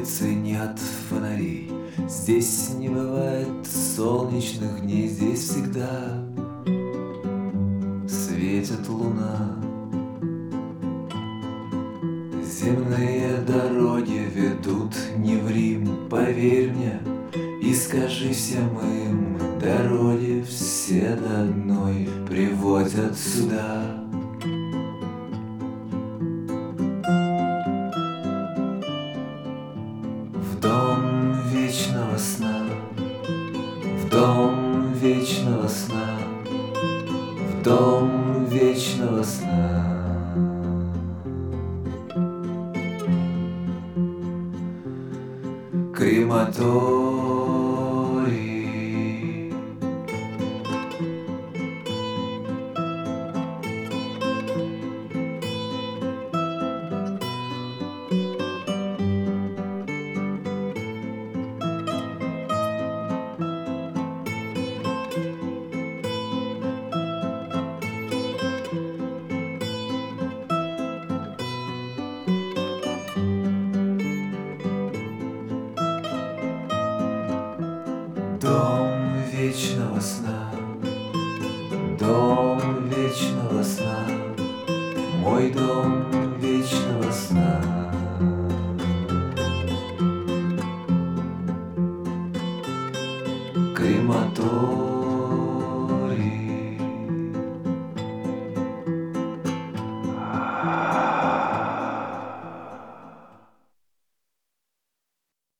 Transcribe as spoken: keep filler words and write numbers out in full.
улице нет фонарей, здесь не бывает солнечных дней, здесь всегда светит луна. Земные дороги ведут не в Рим, поверь мне, и скажи всем им, дороги все до одной приводят сюда. В дом вечного сна, в дом вечного сна, в дом вечного сна. Крематорий. Дом вечного сна, дом вечного сна, мой дом вечного сна. Крематорий.